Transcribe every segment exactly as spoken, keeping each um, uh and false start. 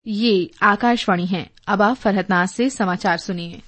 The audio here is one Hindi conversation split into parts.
ये आकाशवाणी है। अब आप फरहत से समाचार सुनिए।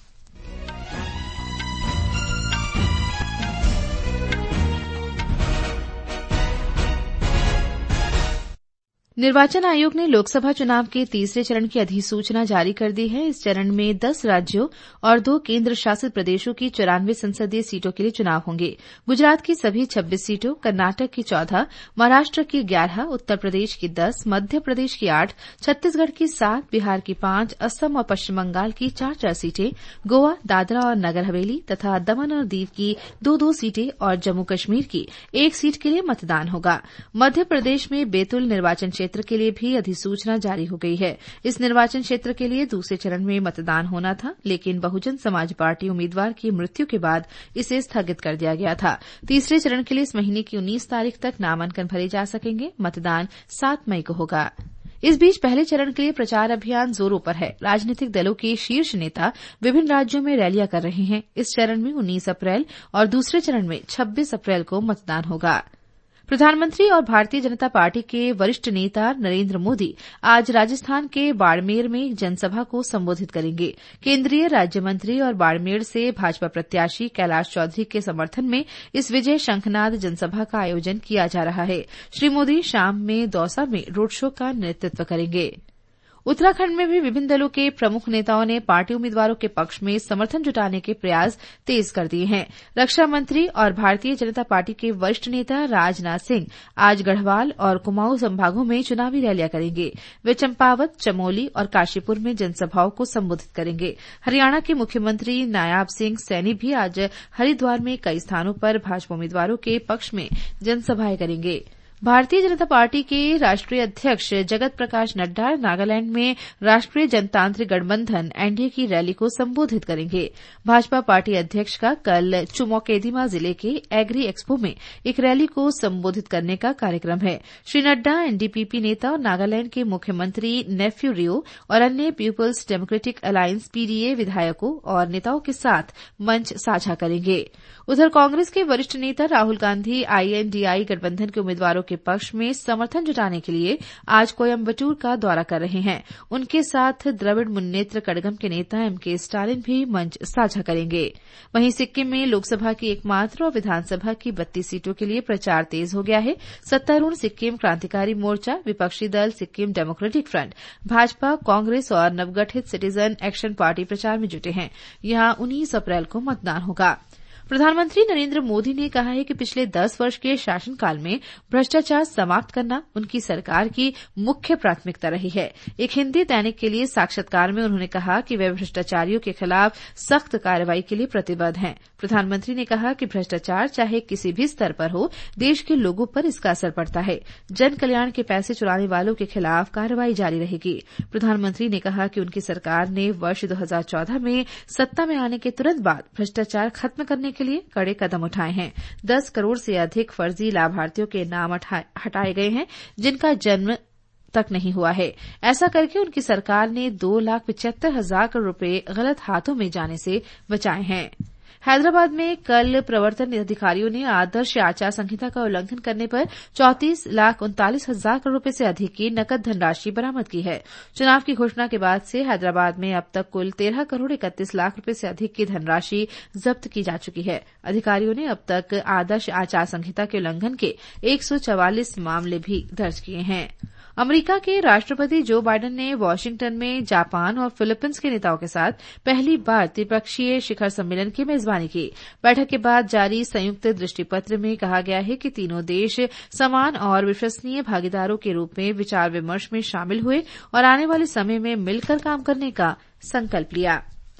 निर्वाचन आयोग ने लोकसभा चुनाव के तीसरे चरण की अधिसूचना जारी कर दी है। इस चरण में दस राज्यों और दो केंद्र शासित प्रदेशों की चौरानवे संसदीय सीटों के लिए चुनाव होंगे। गुजरात की सभी छब्बीस सीटों, कर्नाटक की चौदह, महाराष्ट्र की ग्यारह, उत्तर प्रदेश की दस, मध्य प्रदेश की आठ, छत्तीसगढ़ की सात, बिहार की पांच, असम और पश्चिम बंगाल की चार चार सीटें, गोवा, दादरा और नगर हवेली तथा दमन और दीव की दो दो सीटें और जम्मू कश्मीर की एक सीट के लिए मतदान होगा। मध्य प्रदेश में बैतूल निर्वाचन क्षेत्र के लिए भी अधिसूचना जारी हो गई है। इस निर्वाचन क्षेत्र के लिए दूसरे चरण में मतदान होना था, लेकिन बहुजन समाज पार्टी उम्मीदवार की मृत्यु के बाद इसे स्थगित कर दिया गया था। तीसरे चरण के लिए इस महीने की उन्नीस तारीख तक नामांकन भरे जा सकेंगे। मतदान सात मई को होगा। इस बीच पहले चरण के लिए प्रचार अभियान जोरों पर है। राजनीतिक दलों के शीर्ष नेता विभिन्न राज्यों में रैलियां कर रहे हैं। इस चरण में उन्नीस अप्रैल और दूसरे चरण में छब्बीस अप्रैल को मतदान होगा। प्रधानमंत्री और भारतीय जनता पार्टी के वरिष्ठ नेता नरेंद्र मोदी आज राजस्थान के बाड़मेर में एक जनसभा को संबोधित करेंगे। केंद्रीय राज्य मंत्री और बाड़मेर से भाजपा प्रत्याशी कैलाश चौधरी के समर्थन में इस विजय शंखनाद जनसभा का आयोजन किया जा रहा है। श्री मोदी शाम में दौसा में रोड शो का नेतृत्व करेंगे। उत्तराखंड में भी विभिन्न दलों के प्रमुख नेताओं ने पार्टी उम्मीदवारों के पक्ष में समर्थन जुटाने के प्रयास तेज कर दिए हैं। रक्षा मंत्री और भारतीय जनता पार्टी के वरिष्ठ नेता राजनाथ सिंह आज गढ़वाल और कुमाऊं संभागों में चुनावी रैलियां करेंगे। वे चंपावत, चमोली और काशीपुर में जनसभाओं को संबोधित करेंगे। हरियाणा के मुख्यमंत्री नायाब सिंह सैनी भी आज हरिद्वार में कई स्थानों पर भाजपा उम्मीदवारों के पक्ष में जनसभाएं करेंगे। भारतीय जनता पार्टी के राष्ट्रीय अध्यक्ष जगत प्रकाश नड्डा नागालैंड में राष्ट्रीय जनतांत्रिक गठबंधन एनडीए की रैली को संबोधित करेंगे। भाजपा पार्टी अध्यक्ष का कल चुमौकेदिमा जिले के एग्री एक्सपो में एक रैली को संबोधित करने का कार्यक्रम है। श्री नड्डा एनडीपीपी नेता और नागालैंड के मुख्यमंत्री नेफ्यू रियो और अन्य पीपुल्स डेमोक्रेटिक अलायंस पीडीए विधायकों और नेताओं के साथ मंच साझा करेंगे। उधर कांग्रेस के वरिष्ठ नेता राहुल गांधी आईएनडीआई गठबंधन के उम्मीदवारों के पक्ष में समर्थन जुटाने के लिए आज कोयम्बटूर का दौरा कर रहे हैं। उनके साथ द्रविड़ मुन्नेत्र कड़गम के नेता एम के स्टालिन भी मंच साझा करेंगे। वहीं सिक्किम में लोकसभा की एकमात्र और विधानसभा की बत्तीस सीटों के लिए प्रचार तेज हो गया है। सत्तारूढ़ सिक्किम क्रांतिकारी मोर्चा, विपक्षी दल Sikkim Democratic Front, Bhajpa, Congress और नवगठित सिटीजन एक्शन पार्टी प्रचार में जुटे हैं। यहां उन्नीस अप्रैल को मतदान होगा। प्रधानमंत्री नरेंद्र मोदी ने कहा है कि पिछले दस वर्ष के शासनकाल में भ्रष्टाचार समाप्त करना उनकी सरकार की मुख्य प्राथमिकता रही है। एक हिंदी दैनिक के लिए साक्षात्कार में उन्होंने कहा कि वे भ्रष्टाचारियों के खिलाफ सख्त कार्रवाई के लिए प्रतिबद्ध हैं। प्रधानमंत्री ने कहा कि भ्रष्टाचार चाहे किसी भी स्तर पर हो, देश के लोगों पर इसका असर पड़ता है। जन कल्याण के पैसे चुराने वालों के खिलाफ कार्रवाई जारी रहेगी। प्रधानमंत्री ने कहा कि उनकी सरकार ने वर्ष दो हजार चौदह में सत्ता में आने के तुरंत बाद भ्रष्टाचार खत्म करने के लिए कड़े कदम उठाए हैं। दस करोड़ से अधिक फर्जी लाभार्थियों के नाम हटाए गए हैं, जिनका जन्म तक नहीं हुआ है। ऐसा करके उनकी सरकार ने दो लाख पिचहत्तर हजार करोड़ रुपए गलत हाथों में जाने से बचाए हैं। हैदराबाद में कल प्रवर्तन अधिकारियों ने आदर्श आचार संहिता का उल्लंघन करने पर चौंतीस लाख उनतालीस हजार करोड़ रुपए से अधिक की नकद धनराशि बरामद की है। चुनाव की घोषणा के बाद से हैदराबाद में अब तक कुल तेरह करोड़ इकतीस लाख रुपए से अधिक की धनराशि जब्त की जा चुकी है। अधिकारियों ने अब तक आदर्श आचार संहिता के उल्लंघन के एक सौ चवालीस मामले भी दर्ज किए हैं। अमेरिका के राष्ट्रपति जो बाइडेन ने वाशिंगटन में जापान और फिलीपींस के नेताओं के साथ पहली बार त्रिपक्षीय शिखर सम्मेलन की मेजबानी की। बैठक के बाद जारी संयुक्त दृष्टिपत्र में कहा गया है कि तीनों देश समान और विश्वसनीय भागीदारों के रूप में विचार विमर्श में शामिल हुए और आने वाले समय में मिलकर काम करने का संकल्प लिया।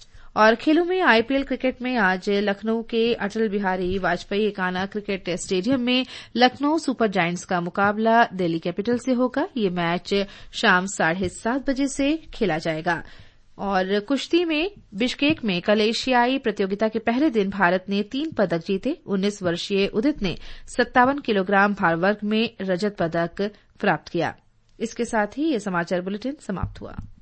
और खेलों में आईपीएल क्रिकेट में आज लखनऊ के अटल बिहारी वाजपेयी एकाना क्रिकेट स्टेडियम में लखनऊ सुपर जायंट्स का मुकाबला दिल्ली कैपिटल से होगा। ये मैच शाम साढ़े सात बजे से खेला जाएगा। और कुश्ती में बिश्केक में कल एशियाई प्रतियोगिता के पहले दिन भारत ने तीन पदक जीते। उन्नीस वर्षीय उदित ने सत्तावन किलोग्राम भार वर्ग में रजत पदक प्राप्त किया। इसके साथ ही ये समाचार बुलेटिन समाप्त हुआ।